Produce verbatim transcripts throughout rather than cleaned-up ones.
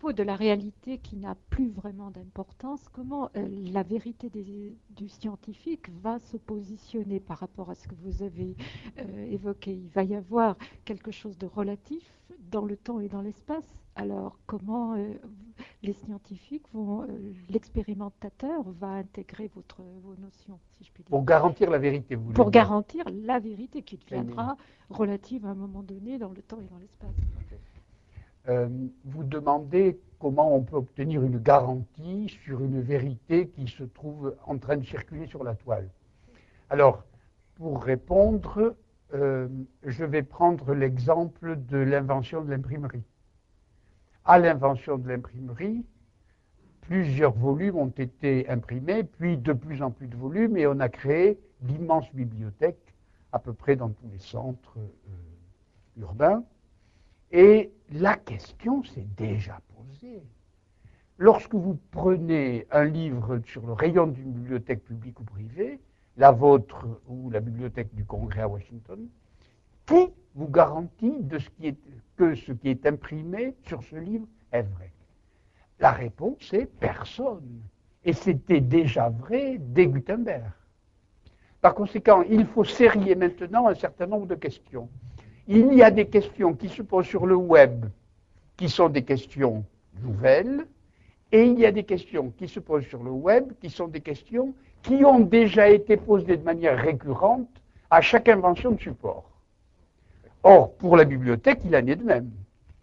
propos de la réalité qui n'a plus vraiment d'importance, comment euh, la vérité des- du scientifique va se positionner par rapport à ce que vous avez euh, évoqué? Il va y avoir quelque chose de relatif dans le temps et dans l'espace. Alors, comment euh, les scientifiques vont, euh, l'expérimentateur va intégrer votre, vos notions, si je puis dire, Pour garantir la vérité, vous voulez pour dire. garantir la vérité qui Très bien. deviendra relative à un moment donné dans le temps et dans l'espace. Euh, vous demandez comment on peut obtenir une garantie sur une vérité qui se trouve en train de circuler sur la toile. Alors, pour répondre, euh, je vais prendre l'exemple de l'invention de l'imprimerie. À l'invention de l'imprimerie, plusieurs volumes ont été imprimés, puis de plus en plus de volumes, et on a créé d'immenses bibliothèques, à peu près dans tous les centres euh, urbains. Et la question s'est déjà posée. Lorsque vous prenez un livre sur le rayon d'une bibliothèque publique ou privée, la vôtre ou la bibliothèque du Congrès à Washington, qui vous garantit de ce qui est, que ce qui est imprimé sur ce livre est vrai? La réponse est personne. Et c'était déjà vrai dès Gutenberg. Par conséquent, il faut serrer maintenant un certain nombre de questions. Il y a des questions qui se posent sur le web, qui sont des questions nouvelles, et il y a des questions qui se posent sur le web, qui sont des questions qui ont déjà été posées de manière récurrente à chaque invention de support. Or, pour la bibliothèque, il en est de même.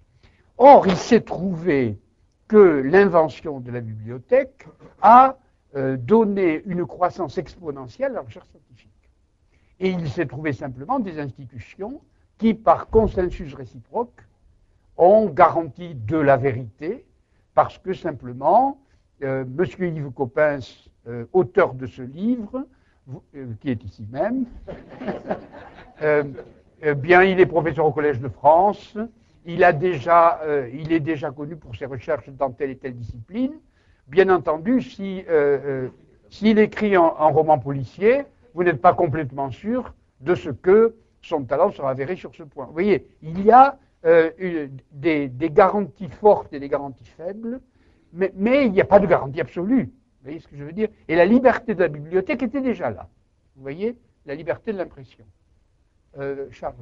Or, il s'est trouvé que l'invention de la bibliothèque a euh, donné une croissance exponentielle à la recherche scientifique. Et il s'est trouvé simplement des institutions qui, par consensus réciproque, ont garanti de la vérité, parce que simplement, euh, M. Yves Coppens, euh, auteur de ce livre, vous, euh, qui est ici même, euh, eh bien, il est professeur au Collège de France, il, a déjà, euh, il est déjà connu pour ses recherches dans telle et telle discipline. Bien entendu, si, euh, euh, s'il écrit un, un roman policier, vous n'êtes pas complètement sûr de ce que son talent sera avéré sur ce point. Vous voyez, il y a euh, une, des, des garanties fortes et des garanties faibles, mais, mais il n'y a pas de garantie absolue. Vous voyez ce que je veux dire? Et la liberté de la bibliothèque était déjà là. Vous voyez? La liberté de l'impression. Euh, Charles.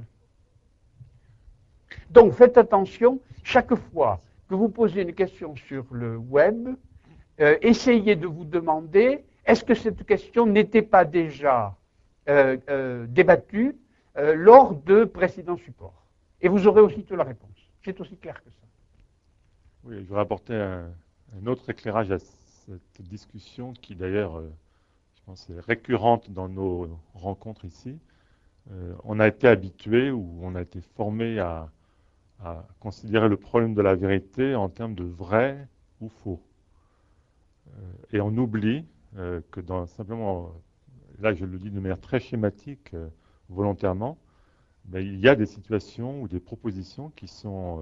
Donc faites attention, chaque fois que vous posez une question sur le web, euh, essayez de vous demander, est-ce que cette question n'était pas déjà euh, euh, débattue euh, lors de précédents supports? Et vous aurez aussitôt la réponse. C'est aussi clair que ça. Oui, je voudrais apporter un, un autre éclairage à cette discussion qui d'ailleurs, euh, je pense, est récurrente dans nos rencontres ici. Euh, on a été habitué ou on a été formé à, à considérer le problème de la vérité en termes de vrai ou faux. Euh, et on oublie euh, que dans simplement, là je le dis de manière très schématique, euh, volontairement, mais il y a des situations ou des propositions qui sont euh,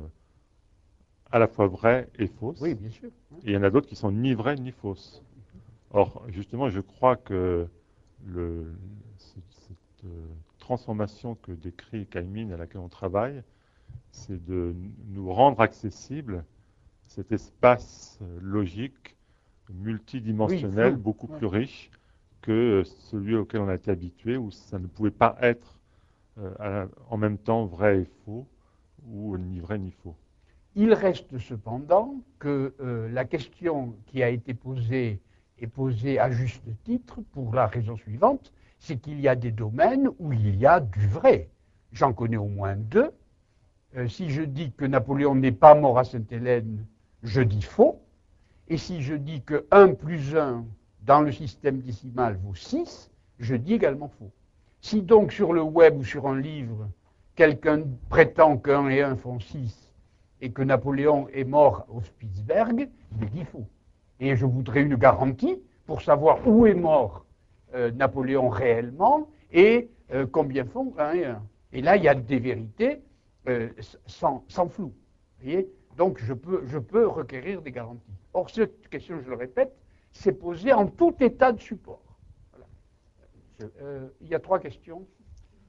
à la fois vraies et fausses. Oui, bien sûr. Et il y en a d'autres qui sont ni vraies ni fausses. Or, justement, je crois que le, cette, cette euh, transformation que décrit Caïmine, à laquelle on travaille, c'est de nous rendre accessible cet espace euh, logique, multidimensionnel, Oui, beaucoup oui. plus riche que celui auquel on a été habitué, où ça ne pouvait pas être euh, à, en même temps vrai et faux, ou ni vrai ni faux. Il reste cependant que euh, la question qui a été posée est posée à juste titre pour la raison suivante, c'est qu'il y a des domaines où il y a du vrai. J'en connais au moins deux. Euh, si je dis que Napoléon n'est pas mort à Sainte-Hélène, je dis faux. Et si je dis que un plus un dans le système décimal vaut six, je dis également faux. Si donc sur le web ou sur un livre, quelqu'un prétend qu'un et un font six, et que Napoléon est mort au Spitzberg, je dis faux. Et je voudrais une garantie pour savoir où est mort euh, Napoléon réellement et euh, combien font un et un. Et là, il y a des vérités euh, sans, sans flou. Vous voyez? Donc, je peux, je peux requérir des garanties. Or, cette question, je le répète, c'est posée en tout état de support. Voilà. Je, euh, il y a trois questions.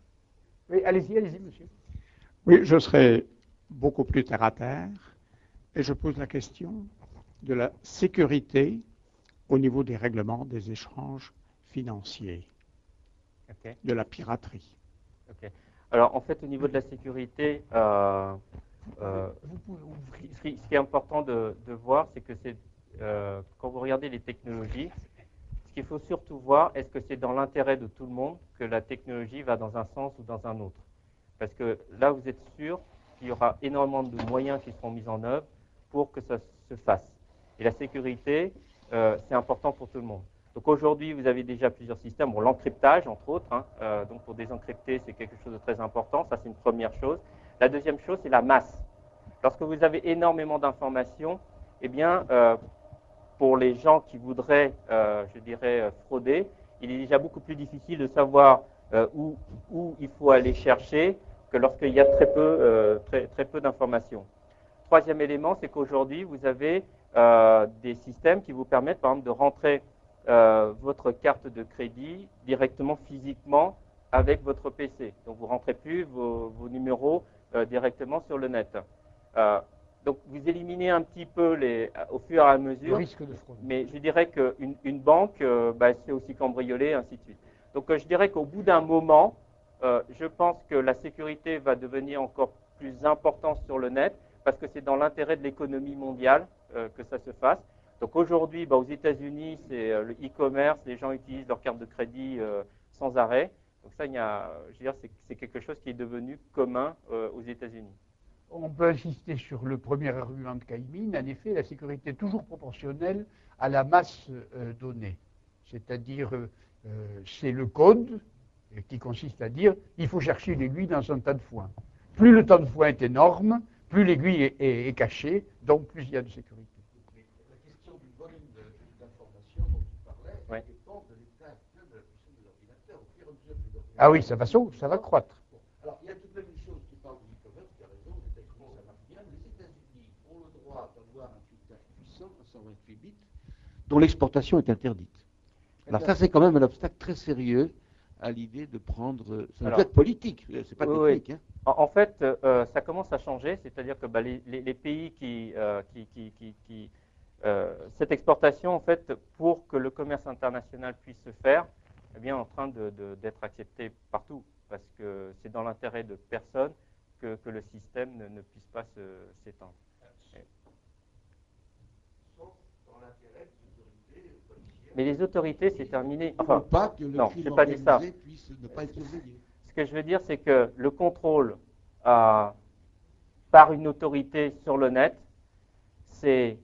Oui, allez-y, allez-y, monsieur. Oui, je serai beaucoup plus terre à terre. Et je pose la question de la sécurité au niveau des règlements des échanges financiers, Ok. de la piraterie. Ok. Alors, en fait, au niveau de la sécurité, euh, euh, Vous pouvez ouvrir. ce, qui, ce qui est important de, de voir, c'est que c'est euh, quand vous regardez les technologies, ce qu'il faut surtout voir, est-ce que c'est dans l'intérêt de tout le monde que la technologie va dans un sens ou dans un autre? Parce que là, vous êtes sûr qu'il y aura énormément de moyens qui seront mis en œuvre pour que ça se fasse. Et la sécurité, euh, c'est important pour tout le monde. Donc aujourd'hui, vous avez déjà plusieurs systèmes. Bon, l'encryptage, entre autres. Hein, euh, donc pour désencrypter, c'est quelque chose de très important. Ça, c'est une première chose. La deuxième chose, c'est la masse. Lorsque vous avez énormément d'informations, eh bien, euh, pour les gens qui voudraient, euh, je dirais, euh, frauder, il est déjà beaucoup plus difficile de savoir euh, où, où il faut aller chercher que lorsqu'il y a très peu, euh, très, très peu d'informations. Troisième élément, c'est qu'aujourd'hui, vous avez euh, des systèmes qui vous permettent, par exemple, de rentrer euh, votre carte de crédit directement physiquement avec votre P C. Donc, vous ne rentrez plus vos, vos numéros euh, directement sur le net. Euh, donc, vous éliminez un petit peu les, au fur et à Le mesure. risque de fraude. Mais je dirais qu'une une banque, euh, bah, c'est aussi cambriolé, ainsi de suite. Donc, euh, je dirais qu'au bout d'un moment, euh, je pense que la sécurité va devenir encore plus importante sur le net, parce que c'est dans l'intérêt de l'économie mondiale euh, que ça se fasse. Donc aujourd'hui, bah, aux États-Unis, c'est euh, le e-commerce, les gens utilisent leur carte de crédit euh, sans arrêt. Donc ça, il y a, je veux dire, c'est, c'est quelque chose qui est devenu commun euh, aux États-Unis. On peut insister sur le premier argument de Caïmine. En effet, la sécurité est toujours proportionnelle à la masse euh, donnée. C'est-à-dire, euh, c'est le code euh, qui consiste à dire il faut chercher l'aiguille dans un tas de foin. Plus le tas de foin est énorme, plus l'aiguille est, est, est cachée, donc plus il y a de sécurité. La question du volume d'informations dont tu parlais Ouais. dépend de l'état actuel de la puissance des ordinateurs. Au fur et à mesure que l'ordinateur- Ah oui, ça va, sau- ça va croître. Bon. Alors, il y a tout de même une chose qui parle du e-commerce, tu as raison, les États-Unis, ça marche bien. Les États-Unis ont le droit d'avoir un filetage puissant à cent vingt-huit bits, dont l'exportation est interdite. Alors ça, c'est quand même un obstacle très sérieux à l'idée de prendre... Ça Alors, peut être politique, c'est pas oui, technique. Hein. En, en fait, euh, ça commence à changer, c'est-à-dire que bah, les, les, les pays qui, euh, qui, qui, qui, qui euh, cette exportation, en fait, pour que le commerce international puisse se faire, est bien en train de, de, d'être accepté partout, parce que c'est dans l'intérêt de personne que, que le système ne, ne puisse pas se, s'étendre. Sauf dans l'intérêt des autorités policières. Mais les autorités, c'est terminé. Enfin, Enfin, pas que le non, crime j'ai pas dit ça. organisé puisse ne pas être surveillé. ce que je veux dire, c'est que le contrôle euh, par une autorité sur le net, c'est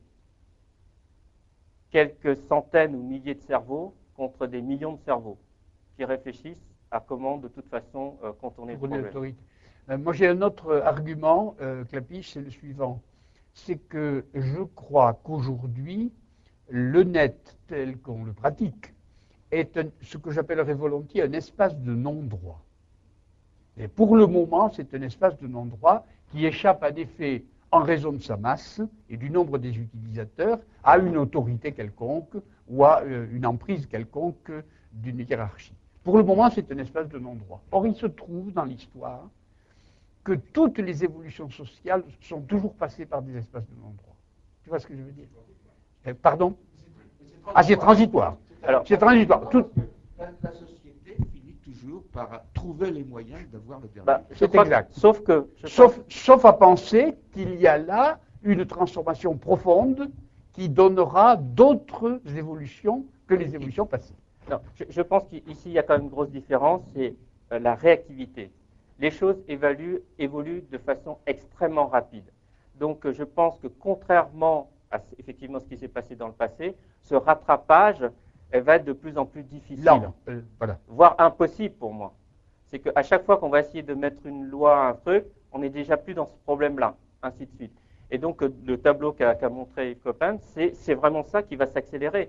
quelques centaines ou milliers de cerveaux contre des millions de cerveaux qui réfléchissent à comment, de toute façon, euh, contourner le Pour une problème. autorité. Euh, moi, j'ai un autre argument, euh, Clapiche, c'est le suivant. C'est que je crois qu'aujourd'hui, le net tel qu'on le pratique est un- ce que j'appellerais volontiers un espace de non-droit. Et pour le moment, c'est un espace de non-droit qui échappe en effet, en raison de sa masse et du nombre des utilisateurs, à une autorité quelconque ou à euh, une emprise quelconque d'une hiérarchie. Pour le moment, c'est un espace de non-droit. Or, il se trouve dans l'histoire que toutes les évolutions sociales sont toujours passées par des espaces de non-droit. Tu vois ce que je veux dire? Euh, Pardon? Ah, c'est transitoire. Alors, C'est transitoire. Tout- La, la société finit toujours par trouver les moyens d'avoir le dernier. bah, je c'est crois que- exact. sauf que, je Sauf, sauf à penser qu'il y a là une transformation profonde qui donnera d'autres évolutions que les évolutions passées. Non, je, je pense qu'ici, il y a quand même une grosse différence, c'est euh, la réactivité. Les choses évaluent- évoluent de façon extrêmement rapide. Donc, euh, je pense que contrairement à ce- effectivement ce qui s'est passé dans le passé, ce rattrapage elle va être de plus en plus difficile, Là, euh, voilà. voire impossible pour moi. C'est qu'à chaque fois qu'on va essayer de mettre une loi à un truc, on n'est déjà plus dans ce problème-là, ainsi de suite. Et donc, euh, le tableau qu'a qu'a montré Yves Coppens, c'est c'est vraiment ça qui va s'accélérer.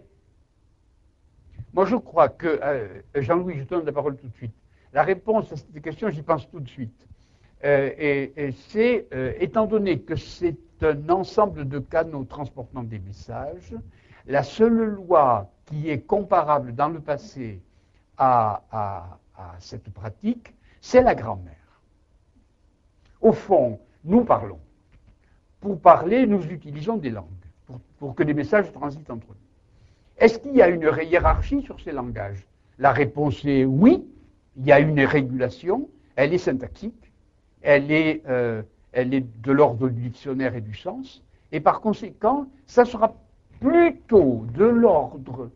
Moi, je crois que, euh, Jean-Louis, je te donne la parole tout de suite. La réponse à cette question, j'y pense tout de suite. Euh, et et c'est, euh, étant donné que c'est un ensemble de canaux transportant des messages, la seule loi qui est comparable dans le passé à, à- à cette pratique, c'est la grand-mère. Au fond, nous parlons. pour parler, nous utilisons des langues, pour, pour que les messages transitent entre nous. Est-ce qu'il y a une hiérarchie sur ces langages? La réponse est oui, il y a une régulation, elle est syntaxique, elle est, euh, elle est de l'ordre du dictionnaire et du sens, et par conséquent, ça sera plutôt de l'ordre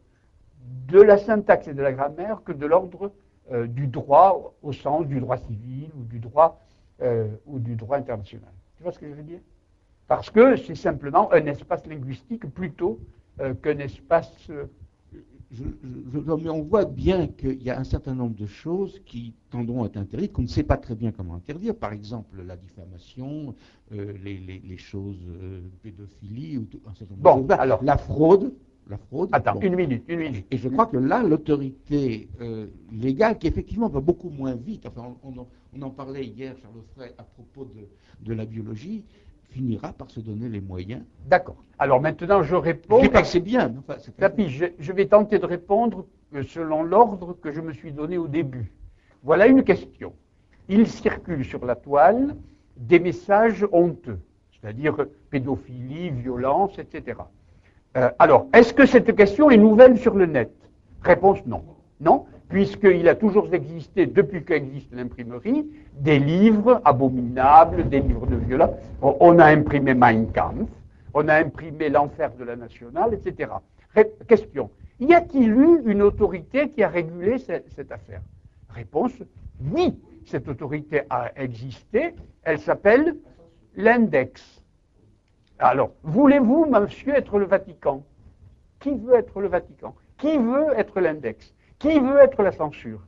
de la syntaxe et de la grammaire que de l'ordre euh, du droit au sens du droit civil ou du droit, euh, ou du droit international. Tu vois ce que je veux dire? Parce que c'est simplement un espace linguistique plutôt euh, qu'un espace... Euh, je, je, je, mais on voit bien qu'il y a un certain nombre de choses qui tendront à être interdites, qu'on ne sait pas très bien comment interdire. Par exemple, la diffamation, euh, les, les, les choses euh, pédophilie, ou tout, un certain nombre bon, de choses. Alors, la fraude. La fraude. Attends, bon. une minute, une minute. Et je crois que là, l'autorité euh, légale, qui effectivement va beaucoup moins vite, enfin, on, on, on en parlait hier, Charles Frey, à propos de, de la biologie, finira par se donner les moyens. D'accord. Alors maintenant, je réponds. Je c'est bien. Enfin, Tapi, je, je vais tenter de répondre selon l'ordre que je me suis donné au début. Voilà une question. Il circule sur la toile des messages honteux, c'est-à-dire pédophilie, violence, et cetera. Euh, alors, est-ce que cette question est nouvelle sur le net? Réponse non. Non, puisqu'il a toujours existé, depuis qu'existe l'imprimerie, des livres abominables, des livres de violence. On a imprimé Mein Kampf, on a imprimé L'Enfer de la Nationale, et cetera. Ré- question, y a-t-il eu une autorité qui a régulé cette, cette affaire? Réponse, oui, cette autorité a existé, elle s'appelle l'index. Alors, voulez-vous, monsieur, être le Vatican? Qui veut être le Vatican? Qui veut être l'index? Qui veut être la censure?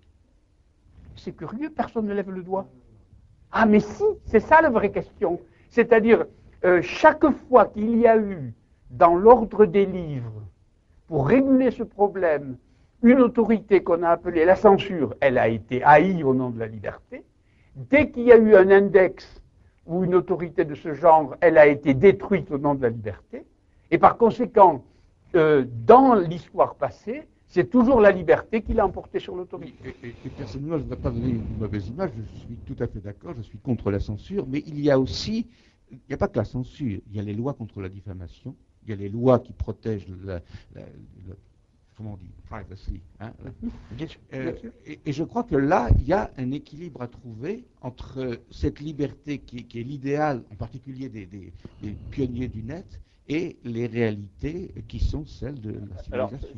C'est curieux, personne ne lève le doigt. Ah, mais si, c'est ça la vraie question. C'est-à-dire, euh, chaque fois qu'il y a eu, dans l'ordre des livres, pour réguler ce problème, une autorité qu'on a appelée la censure, elle a été haïe au nom de la liberté. Dès qu'il y a eu un index ou une autorité de ce genre, elle a été détruite au nom de la liberté. Et par conséquent, euh, dans l'histoire passée, c'est toujours la liberté qui l'a emporté sur l'autorité. Et, et, et personnellement, je ne voudrais pas donner une mauvaise image, je suis tout à fait d'accord, je suis contre la censure, mais il y a aussi, il n'y a pas que la censure, il y a les lois contre la diffamation, il y a les lois qui protègent la, la, la comment on dit, privacy. Hein, Bien sûr, euh, bien sûr. et, et je crois que là, il y a un équilibre à trouver entre cette liberté qui, qui est l'idéal, en particulier des, des, des pionniers du net, et les réalités qui sont celles de la civilisation.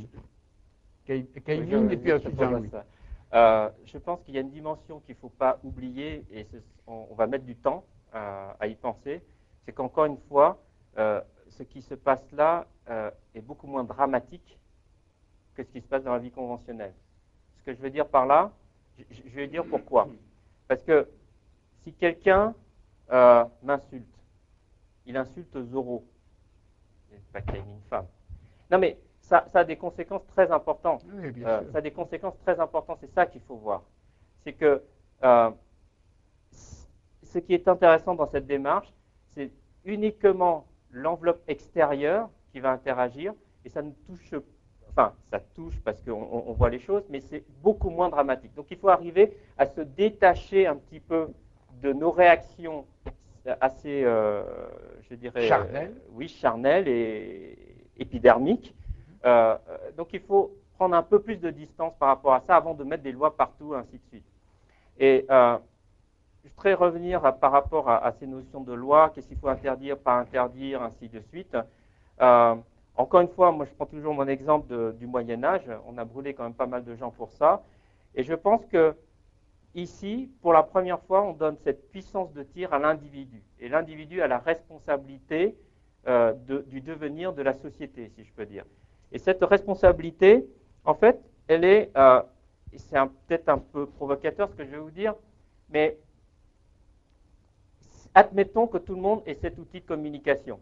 Alors, Kevin et puis ensuite Jean-Louis. Euh, je pense qu'il y a une dimension qu'il ne faut pas oublier, et on, on va mettre du temps à, à y penser, c'est qu'encore une fois, euh, ce qui se passe là euh, est beaucoup moins dramatique que ce qui se passe dans la vie conventionnelle. Ce que je veux dire par là, je, je vais dire pourquoi. Parce que si quelqu'un euh, m'insulte, il insulte Zorro, pas qu'il y ait une femme. Non mais ça, ça a des conséquences très importantes. Oui, bien Euh, sûr. ça a des conséquences très importantes, c'est ça qu'il faut voir. C'est que euh, ce qui est intéressant dans cette démarche, c'est uniquement l'enveloppe extérieure qui va interagir, et ça ne touche, enfin, ça touche parce qu'on on voit les choses, mais c'est beaucoup moins dramatique. Donc il faut arriver à se détacher un petit peu de nos réactions assez, euh, je dirais, Charnelles. euh, oui, charnelles et épidermiques. Euh, donc il faut prendre un peu plus de distance par rapport à ça avant de mettre des lois partout, ainsi de suite. Et euh, je voudrais revenir à, par rapport à, à ces notions de loi, qu'est-ce qu'il faut interdire, pas interdire, ainsi de suite. Euh, encore une fois, moi je prends toujours mon exemple de, du Moyen-Âge, on a brûlé quand même pas mal de gens pour ça, et je pense que ici, pour la première fois, on donne cette puissance de tir à l'individu, et l'individu a la responsabilité euh, de, du devenir de la société, si je peux dire. Et cette responsabilité, en fait, elle est, euh, c'est peut-être un peu provocateur ce que je vais vous dire, mais admettons que tout le monde ait cet outil de communication.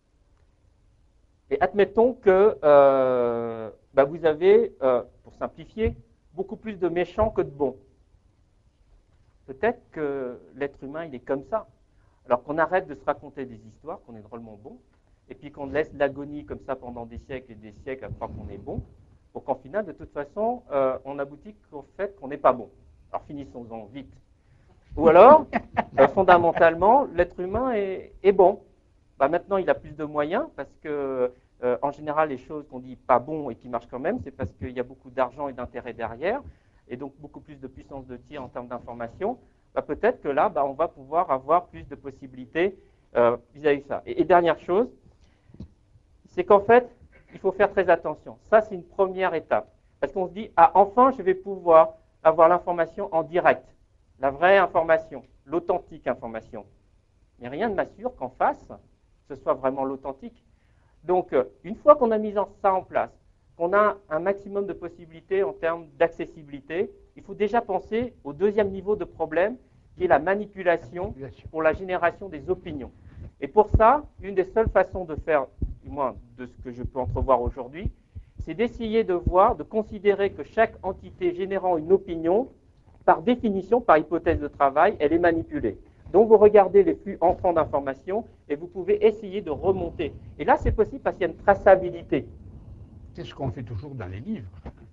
Et admettons que euh, bah vous avez, euh, pour simplifier, beaucoup plus de méchants que de bons. Peut-être que l'être humain, il est comme ça. Alors qu'on arrête de se raconter des histoires, qu'on est drôlement bon, et puis qu'on laisse l'agonie comme ça pendant des siècles et des siècles à croire qu'on est bon, pour qu'en final, de toute façon, euh, on aboutit au fait qu'on n'est pas bon. Alors finissons-en vite. Ou alors, euh, fondamentalement, l'être humain est, est bon. bah, maintenant il a plus de moyens parce que euh, en général les choses qu'on dit pas bon et qui marchent quand même, c'est parce qu'il y a beaucoup d'argent et d'intérêt derrière et donc beaucoup plus de puissance de tir en termes d'information. Bah, peut-être que là, bah, on va pouvoir avoir plus de possibilités euh, vis-à-vis de ça. Et, et dernière chose, c'est qu'en fait, il faut faire très attention. Ça, c'est une première étape. Parce qu'on se dit, ah, enfin, je vais pouvoir avoir l'information en direct, la vraie information, l'authentique information. Mais rien ne m'assure qu'en face, ce soit vraiment l'authentique. Donc, euh, une fois qu'on a mis ça en place, qu'on a un maximum de possibilités en termes d'accessibilité, il faut déjà penser au deuxième niveau de problème, qui est la manipulation pour la génération des opinions. Et pour ça, une des seules façons de faire, du moins de ce que je peux entrevoir aujourd'hui, c'est d'essayer de voir, de considérer que chaque entité générant une opinion, par définition, par hypothèse de travail, elle est manipulée. Donc vous regardez les flux entrants d'informations et vous pouvez essayer de remonter. Et là, c'est possible parce qu'il y a une traçabilité. C'est ce qu'on fait toujours dans les livres.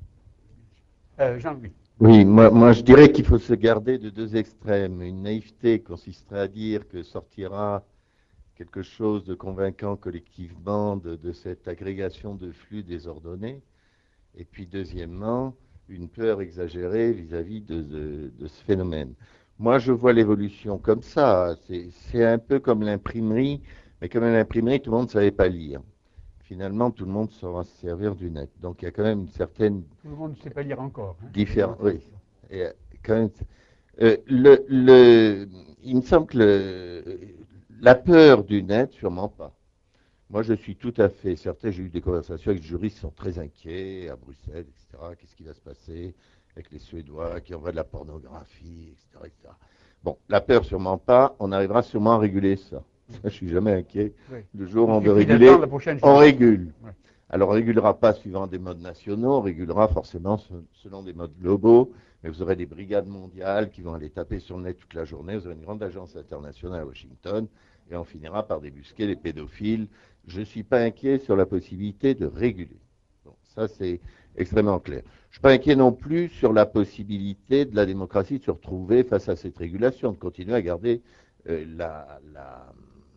Euh, Jean-Louis. Oui, moi, moi je dirais qu'il faut se garder de deux extrêmes. Une naïveté consisterait à dire que sortira quelque chose de convaincant collectivement de, de cette agrégation de flux désordonnés. Et puis deuxièmement, une peur exagérée vis-à-vis de, de, de ce phénomène. Moi, je vois l'évolution comme ça. C'est un peu comme l'imprimerie, mais comme l'imprimerie, tout le monde ne savait pas lire. Finalement, tout le monde saura se servir du net. Donc, il y a quand même une certaine... Tout le monde ne sait pas lire encore. Hein. Différence, oui. Et quand même, euh, le, le, il me semble que le, la peur du net, sûrement pas. Moi, je suis tout à fait certain, j'ai eu des conversations avec des juristes qui sont très inquiets à Bruxelles, et cetera. Qu'est-ce qui va se passer avec les Suédois qui envoient de la pornographie, et cetera, et cetera. Bon, la peur, sûrement pas. On arrivera sûrement à réguler ça. Je suis jamais inquiet. Oui. Le jour où on veut réguler, on régule. Oui. Alors, on ne régulera pas suivant des modes nationaux, on régulera forcément selon des modes globaux, mais vous aurez des brigades mondiales qui vont aller taper sur le net toute la journée, vous aurez une grande agence internationale à Washington, et on finira par débusquer les pédophiles. Je ne suis pas inquiet sur la possibilité de réguler. Bon, ça, c'est extrêmement clair. Je ne suis pas inquiet non plus sur la possibilité de la démocratie de se retrouver face à cette régulation, de continuer à garder euh, la, la,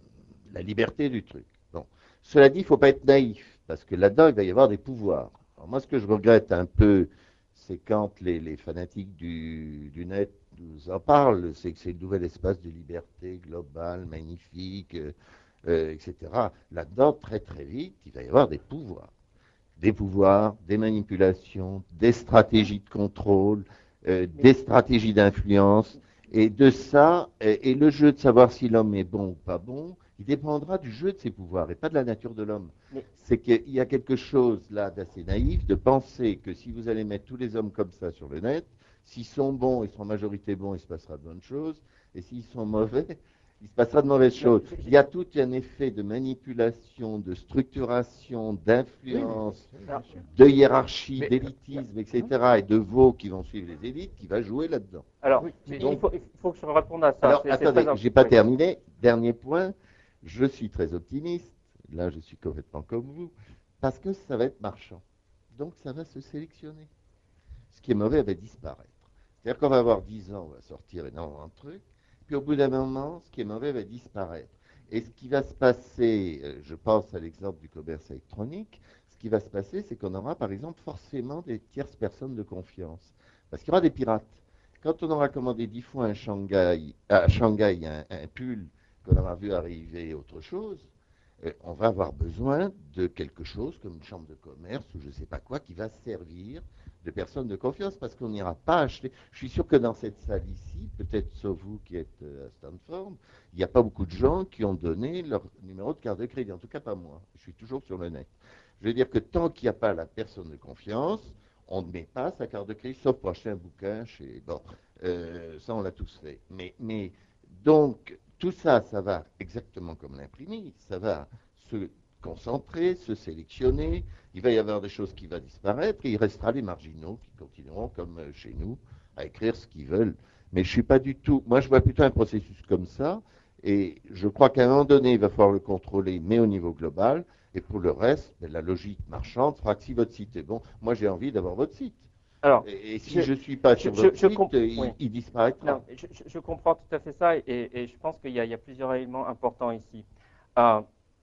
la liberté du truc. Bon. Cela dit, il ne faut pas être naïf, parce que là-dedans, il va y avoir des pouvoirs. Alors moi, ce que je regrette un peu, c'est quand les, les fanatiques du, du net nous en parlent, c'est que c'est le nouvel espace de liberté globale, magnifique, euh, euh, et cetera. Là-dedans, très très vite, il va y avoir des pouvoirs. Des pouvoirs, des manipulations, des stratégies de contrôle, euh, des stratégies d'influence. Et de ça, et, et le jeu de savoir si l'homme est bon ou pas bon, il dépendra du jeu de ses pouvoirs et pas de la nature de l'homme. C'est qu'il y a quelque chose là d'assez naïf de penser que si vous allez mettre tous les hommes comme ça sur le net, s'ils sont bons, ils seront en majorité bons, il se passera de bonnes choses, et s'ils sont mauvais, il se passera de mauvaises choses. Il y a tout un effet de manipulation, de structuration, d'influence, de hiérarchie, d'élitisme, et cetera, et de veaux qui vont suivre les élites, qui va jouer là-dedans. Alors, il, donc, faut, il faut que je réponde à ça. Alors, attendez, je n'ai pas terminé. Dernier point, je suis très optimiste, là je suis complètement comme vous, parce que ça va être marchand. Donc ça va se sélectionner. Ce qui est mauvais va disparaître. C'est-à-dire qu'on va avoir dix ans, on va sortir énormément de trucs, puis au bout d'un moment, ce qui est mauvais va disparaître. Et ce qui va se passer, je pense à l'exemple du commerce électronique, ce qui va se passer, c'est qu'on aura par exemple forcément des tierces personnes de confiance. Parce qu'il y aura des pirates. Quand on aura commandé dix fois un Shanghai, à Shanghai un, un pull qu'on aura vu arriver autre chose, euh, on va avoir besoin de quelque chose comme une chambre de commerce ou je ne sais pas quoi qui va servir de personnes de confiance parce qu'on n'ira pas acheter. Je suis sûr que dans cette salle ici, peut-être sauf vous qui êtes à Stanford, il n'y a pas beaucoup de gens qui ont donné leur numéro de carte de crédit, en tout cas pas moi. Je suis toujours sur le net. Je veux dire que tant qu'il n'y a pas la personne de confiance, on ne met pas sa carte de crédit, sauf pour acheter un bouquin chez... Bon, euh, ça on l'a tous fait. Mais, mais donc, tout ça, ça va exactement comme l'imprimerie, ça va se concentrer, se sélectionner, il va y avoir des choses qui vont disparaître, et il restera les marginaux qui continueront, comme chez nous, à écrire ce qu'ils veulent. Mais je ne suis pas du tout... Moi, je vois plutôt un processus comme ça, et je crois qu'à un moment donné, il va falloir le contrôler, mais au niveau global, et pour le reste, ben, la logique marchande fera que si votre site est bon, moi j'ai envie d'avoir votre site. Alors, et, et si je ne suis pas sur je, votre je, site, je il, oui. il disparaîtra. Non, je, je comprends tout à fait ça, et, et je pense qu'il y, y a plusieurs éléments importants ici. Euh,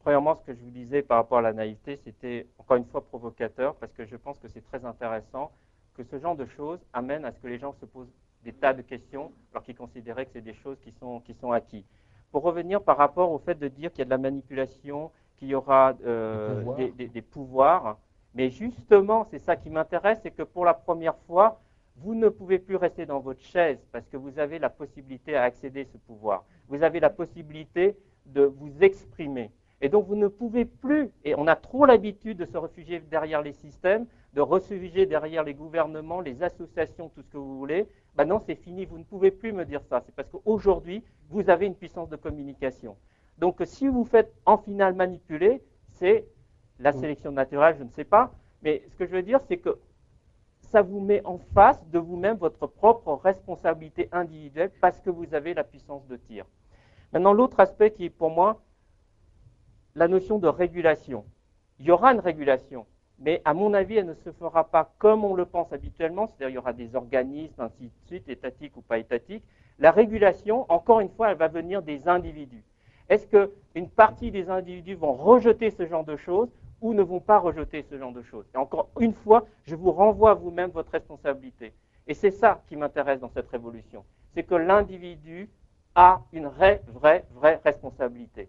premièrement, ce que je vous disais par rapport à la naïveté, c'était encore une fois provocateur, parce que je pense que c'est très intéressant que ce genre de choses amène à ce que les gens se posent des tas de questions, alors qu'ils considéraient que c'est des choses qui sont, qui sont acquises. Pour revenir par rapport au fait de dire qu'il y a de la manipulation, qu'il y aura euh, pouvoirs. Des, des, des pouvoirs, mais justement, c'est ça qui m'intéresse, c'est que pour la première fois, vous ne pouvez plus rester dans votre chaise parce que vous avez la possibilité à accéder à ce pouvoir. Vous avez la possibilité de vous exprimer. Et donc, vous ne pouvez plus, et on a trop l'habitude de se réfugier derrière les systèmes, de se réfugier derrière les gouvernements, les associations, tout ce que vous voulez. Ben non, c'est fini, vous ne pouvez plus me dire ça. C'est parce qu'aujourd'hui, vous avez une puissance de communication. Donc, si vous faites en finale manipuler, c'est la sélection naturelle, je ne sais pas. Mais ce que je veux dire, c'est que ça vous met en face de vous-même votre propre responsabilité individuelle parce que vous avez la puissance de tir. Maintenant, l'autre aspect qui est pour moi la notion de régulation. Il y aura une régulation, mais à mon avis, elle ne se fera pas comme on le pense habituellement, c'est-à-dire il y aura des organismes, ainsi de suite, étatiques ou pas étatiques. La régulation, encore une fois, elle va venir des individus. Est-ce qu'une partie des individus vont rejeter ce genre de choses ou ne vont pas rejeter ce genre de choses? Et encore une fois, je vous renvoie à vous-même votre responsabilité. Et c'est ça qui m'intéresse dans cette révolution. C'est que l'individu a une vraie, vraie, vraie responsabilité.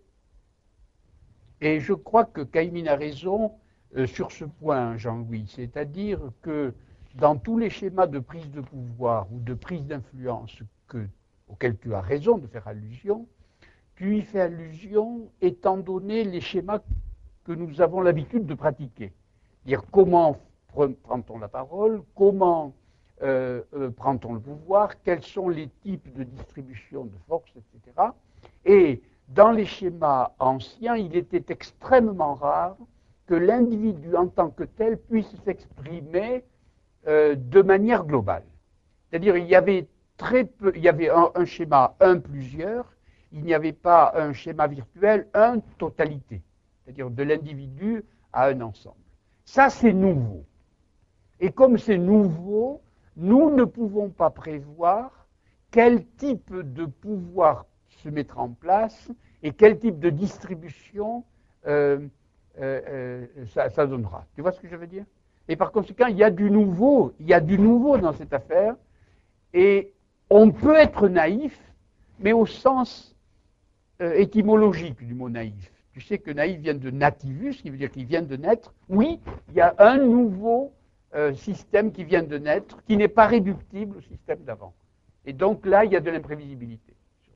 Et je crois que Caïmine a raison euh, sur ce point, Jean-Louis. C'est-à-dire que dans tous les schémas de prise de pouvoir ou de prise d'influence que, auxquels tu as raison de faire allusion, tu y fais allusion étant donné les schémas que nous avons l'habitude de pratiquer. Dire comment prend-on la parole, comment euh, euh, prend-on le pouvoir, quels sont les types de distribution de force, et cetera. Et dans les schémas anciens, il était extrêmement rare que l'individu en tant que tel puisse s'exprimer euh, de manière globale. C'est-à-dire il y avait très peu, il y avait un, un schéma un plusieurs, il n'y avait pas un schéma virtuel un totalité, c'est-à-dire de l'individu à un ensemble. Ça, c'est nouveau. Et comme c'est nouveau, nous ne pouvons pas prévoir quel type de pouvoir se mettre en place et quel type de distribution euh, euh, euh, ça, ça donnera. Tu vois ce que je veux dire? Et par conséquent, il y a du nouveau, il y a du nouveau dans cette affaire, et on peut être naïf, mais au sens euh, étymologique du mot naïf. Tu sais que naïf vient de nativus, qui veut dire qu'il vient de naître. Oui, il y a un nouveau euh, système qui vient de naître, qui n'est pas réductible au système d'avant. Et donc là, il y a de l'imprévisibilité.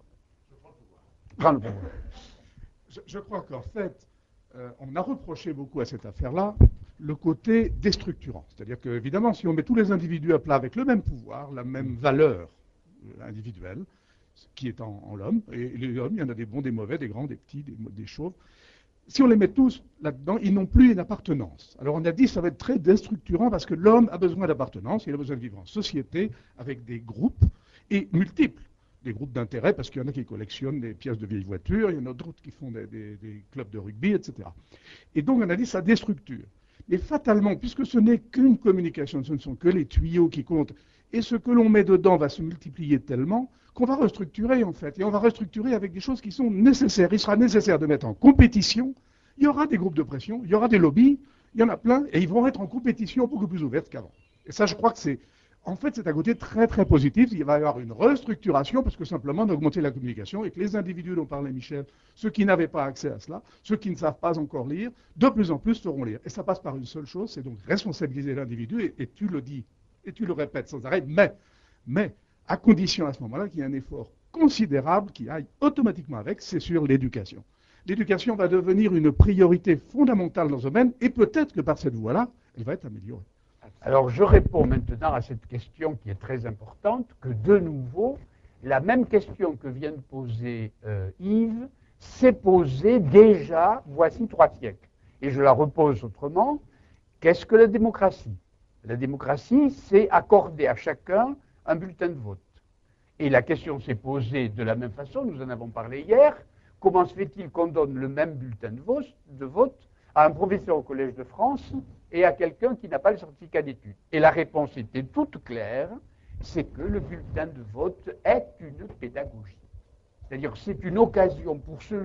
Prends le pouvoir. Je, je crois qu'en fait, euh, on a reproché beaucoup à cette affaire-là le côté déstructurant. C'est-à-dire qu'évidemment, si on met tous les individus à plat avec le même pouvoir, la même valeur individuelle, qui est en, en l'homme, et l'homme, il y en a des bons, des mauvais, des grands, des petits, des, des chauves, si on les met tous là-dedans, ils n'ont plus une appartenance. Alors on a dit que ça va être très déstructurant parce que l'homme a besoin d'appartenance, il a besoin de vivre en société avec des groupes, et multiples. Des groupes d'intérêt, parce qu'il y en a qui collectionnent des pièces de vieilles voitures, il y en a d'autres qui font des, des, des clubs de rugby, et cetera. Et donc on a dit ça déstructure. Mais fatalement, puisque ce n'est qu'une communication, ce ne sont que les tuyaux qui comptent, et ce que l'on met dedans va se multiplier tellement qu'on va restructurer en fait. Et on va restructurer avec des choses qui sont nécessaires. Il sera nécessaire de mettre en compétition, il y aura des groupes de pression, il y aura des lobbies, il y en a plein, et ils vont être en compétition beaucoup plus ouverte qu'avant. Et ça, je crois que c'est... En fait, c'est un côté très très positif. Il va y avoir une restructuration parce que simplement d'augmenter la communication et que les individus dont parlait Michel, ceux qui n'avaient pas accès à cela, ceux qui ne savent pas encore lire, de plus en plus sauront lire. Et ça passe par une seule chose, c'est donc responsabiliser l'individu, et, et tu le dis, et tu le répètes sans arrêt, mais, mais à condition à ce moment-là qu'il y ait un effort considérable qui aille automatiquement avec, c'est sur l'éducation. L'éducation va devenir une priorité fondamentale dans ce domaine, et peut-être que par cette voie-là, elle va être améliorée. Alors, je réponds maintenant à cette question qui est très importante, que de nouveau, la même question que vient de poser euh, Yves s'est posée déjà, voici trois siècles. Et je la repose autrement. Qu'est-ce que la démocratie? La démocratie, c'est accorder à chacun un bulletin de vote. Et la question s'est posée de la même façon, nous en avons parlé hier. Comment se fait-il qu'on donne le même bulletin de vote, de vote à un professeur au Collège de France et à quelqu'un qui n'a pas le certificat d'études? Et la réponse était toute claire, c'est que le bulletin de vote est une pédagogie. C'est-à-dire que c'est une occasion pour celui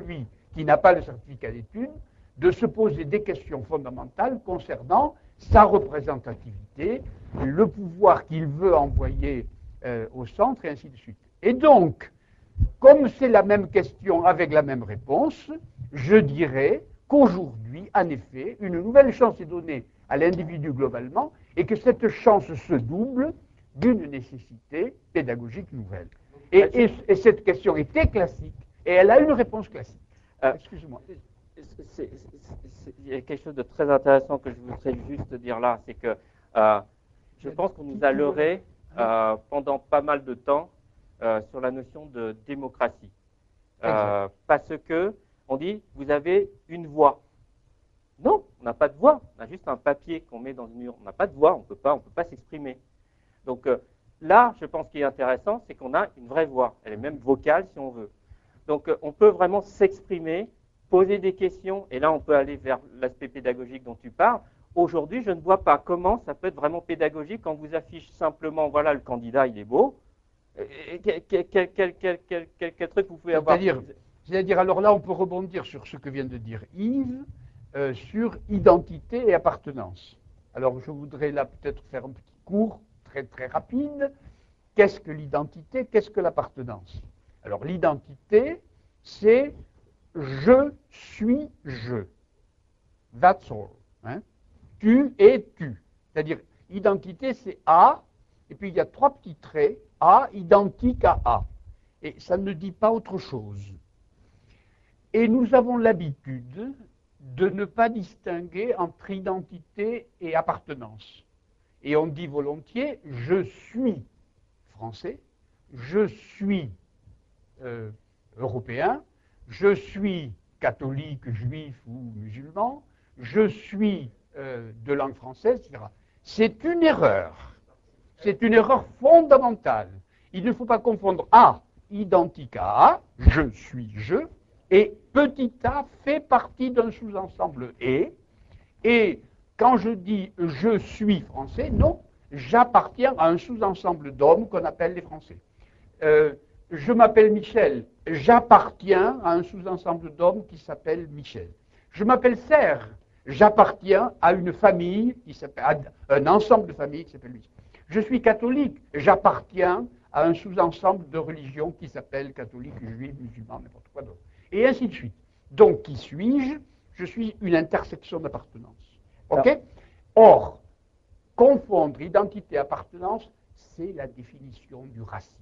qui n'a pas le certificat d'études, de se poser des questions fondamentales concernant sa représentativité, le pouvoir qu'il veut envoyer euh, au centre, et ainsi de suite. Et donc, comme c'est la même question avec la même réponse, je dirais qu'aujourd'hui, en effet, une nouvelle chance est donnée à l'individu globalement, et que cette chance se double d'une nécessité pédagogique nouvelle. Et, et, et cette question était classique, et elle a une réponse classique. Euh, Excuse-moi. Il y a quelque chose de très intéressant que je voudrais juste dire là, c'est que euh, je pense qu'on nous a leurré euh, pendant pas mal de temps euh, sur la notion de démocratie. Euh, parce que on dit, vous avez une voix. Non, on n'a pas de voix, on a juste un papier qu'on met dans une urne. On n'a pas de voix, on ne peut pas, on peut pas s'exprimer. Donc euh, là, je pense qu'il est intéressant, c'est qu'on a une vraie voix. Elle est même vocale si on veut. Donc euh, on peut vraiment s'exprimer, poser des questions, et là on peut aller vers l'aspect pédagogique dont tu parles. Aujourd'hui, je ne vois pas comment ça peut être vraiment pédagogique quand on vous affiche simplement, voilà, le candidat, il est beau. Quel, quel, quel, quel, quel, quel, quel truc vous pouvez avoir? C'est-à-dire, c'est-à-dire, alors là, on peut rebondir sur ce que vient de dire Yves, euh, sur identité et appartenance. Alors, je voudrais là peut-être faire un petit cours très très rapide. Qu'est-ce que l'identité? Qu'est-ce que l'appartenance? Alors, l'identité, c'est je suis je. That's all. Hein? Tu es tu. C'est-à-dire, identité, c'est A, et puis il y a trois petits traits, A identique à A. Et ça ne dit pas autre chose. Et nous avons l'habitude de ne pas distinguer entre identité et appartenance. Et on dit volontiers, je suis français, je suis euh, européen, je suis catholique, juif ou musulman, je suis euh, de langue française, et cetera. C'est une erreur. C'est une erreur fondamentale. Il ne faut pas confondre A identique à A, je suis je, et petit a fait partie d'un sous-ensemble et. Et quand je dis je suis français, non, j'appartiens à un sous-ensemble d'hommes qu'on appelle les Français. Euh, je m'appelle Michel, j'appartiens à un sous-ensemble d'hommes qui s'appelle Michel. Je m'appelle Serge, j'appartiens à une famille, qui s'appelle, à un ensemble de familles qui s'appelle Michel. Je suis catholique, j'appartiens à un sous-ensemble de religions qui s'appelle catholique, juif, musulman, n'importe quoi d'autre. Et ainsi de suite. Donc, qui suis-je? Je suis une intersection d'appartenance. OK? Or, confondre identité et appartenance, c'est la définition du racisme.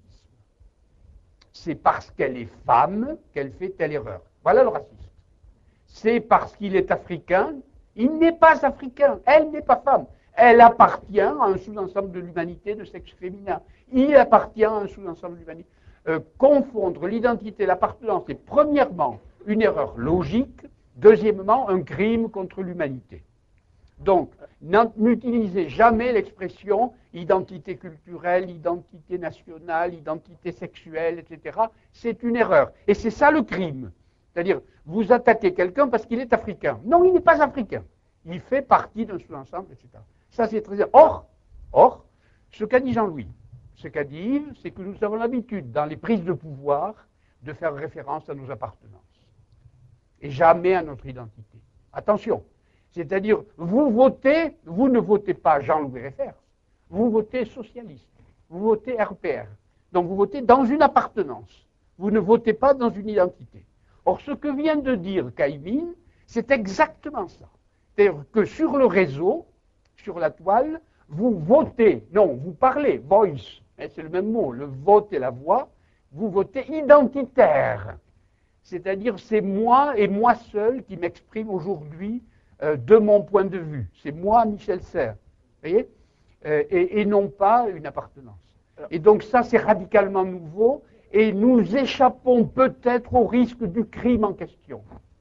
C'est parce qu'elle est femme qu'elle fait telle erreur. Voilà le racisme. C'est parce qu'il est africain, il n'est pas africain, elle n'est pas femme. Elle appartient à un sous-ensemble de l'humanité de sexe féminin. Il appartient à un sous-ensemble de l'humanité. Euh, confondre l'identité et l'appartenance est premièrement une erreur logique, deuxièmement un crime contre l'humanité. Donc, n'utilisez jamais l'expression identité culturelle, identité nationale, identité sexuelle, et cetera. C'est une erreur. Et c'est ça le crime. C'est-à-dire, vous attaquez quelqu'un parce qu'il est africain. Non, il n'est pas africain. Il fait partie d'un sous-ensemble, et cetera. Ça, c'est très... Or, or, ce qu'a dit Jean-Louis, ce qu'a dit Yves, c'est que nous avons l'habitude, dans les prises de pouvoir, de faire référence à nos appartenances. Et jamais à notre identité. Attention. C'est-à-dire, vous votez, vous ne votez pas Jean-Louis Reiffers, vous votez socialiste, vous votez R P R. Donc vous votez dans une appartenance. Vous ne votez pas dans une identité. Or, ce que vient de dire Caïmine, c'est exactement ça. C'est-à-dire que sur le réseau, sur la toile, vous votez, non, vous parlez, voice, c'est le même mot, le vote et la voix, vous votez identitaire. C'est-à-dire, c'est moi et moi seul qui m'exprime aujourd'hui euh, de mon point de vue. C'est moi, Michel Serres, vous voyez, euh, et, et non pas une appartenance. Et donc ça, c'est radicalement nouveau, et nous échappons peut-être au risque du crime en question.